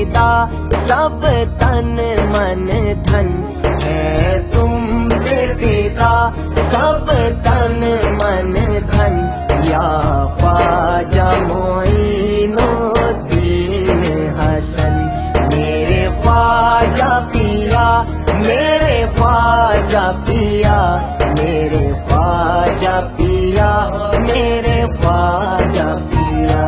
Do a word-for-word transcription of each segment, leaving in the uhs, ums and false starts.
فدا سب تن من دھن ہے تم پہ فدا سب تن من دھن یا خواجہ معین الدین حسن میرے خواجہ پیا میرے خواجہ پیا میرے خواجہ پیا میرے خواجہ پیا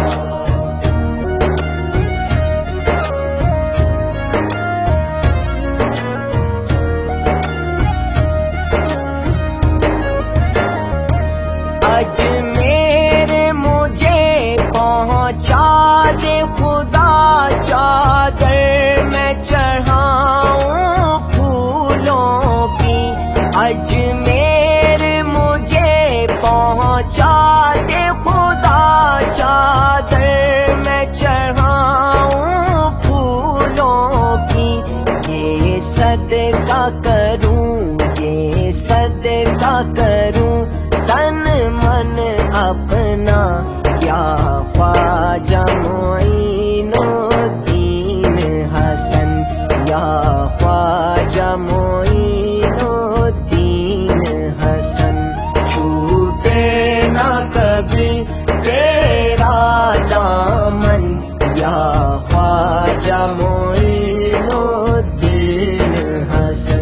اجمیر مجھے پہنچا دے خدا چادر میں چڑھاؤں پھولوں کی اجمیر مجھے پہنچا دے خدا چادر میں چڑھاؤں پھولوں کی یہ صدقہ کروں یہ صدقہ کروں تن من اپنا یا خواجہ معین الدین حسن یا خواجہ معین الدین حسن چھوٹے نہ کبھی تیرا دامن یا خواجہ معین الدین حسن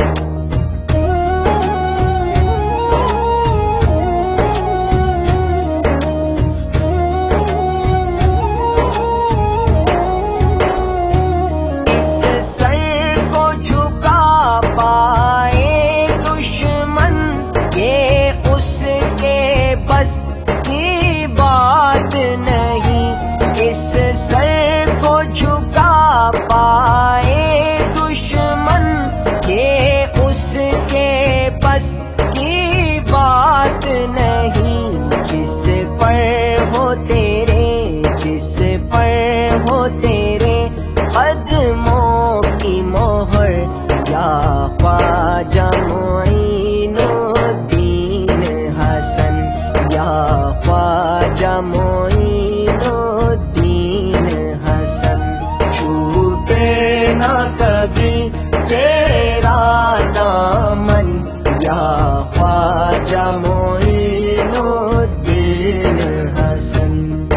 اس سر کو جھکا پائے دشمن یہ اس کے بس کی بات نہیں جس پر ہو تیرے جس پر ہو تیرے قدموں کی مہر یا خواجہ معین الدین حسن یا خواجہ معین الدین حسن چھوٹے نہ کبھی تیرا دامن یا خواجہ معین الدین حسن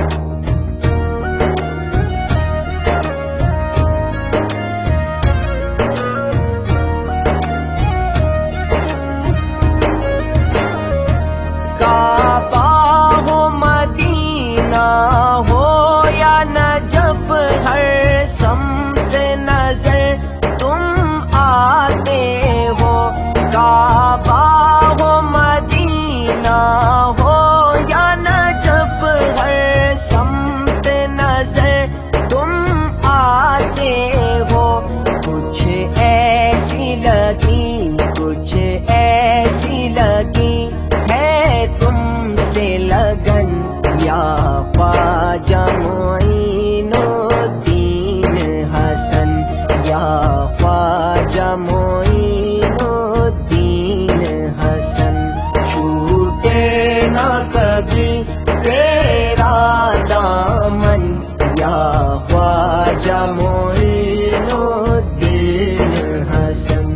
کعبہ ہو مدینہ ہو یا نجف ہر سمت نظر تم آتے ہو کعبہ ہو مدینہ ہو یا نجف ہر سمت نظر تم آتے ہو کچھ ایسی لگی کچھ ایسی لگی ہے تم سے لگن یا خواجہ معین الدین حسن یا خواجہ معین الدین حسن چھوٹے نہ کبھی تیرا دامن یا خواجہ معین الدین حسن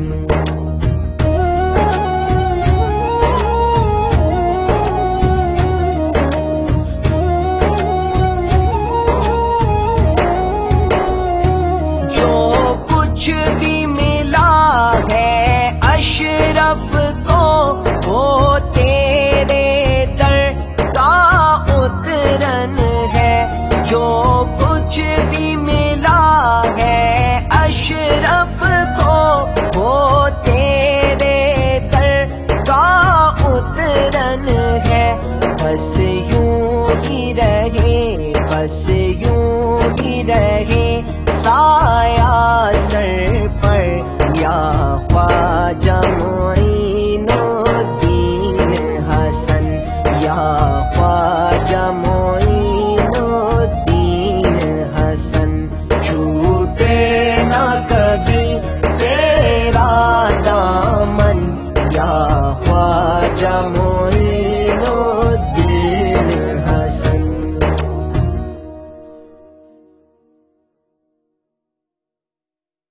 کچھ بھی ملا ہے اشرف کو وہ تیرے در کا اترن ہے جو کچھ بھی ملا ہے اشرف کو وہ تیرے در کا اترن ہے بس یوں ہی رہے بس یوں ہی رہے سایہ سر پر یا خواجہ معین الدین حسن یا خواجہ معین الدین حسن چھوٹے نہ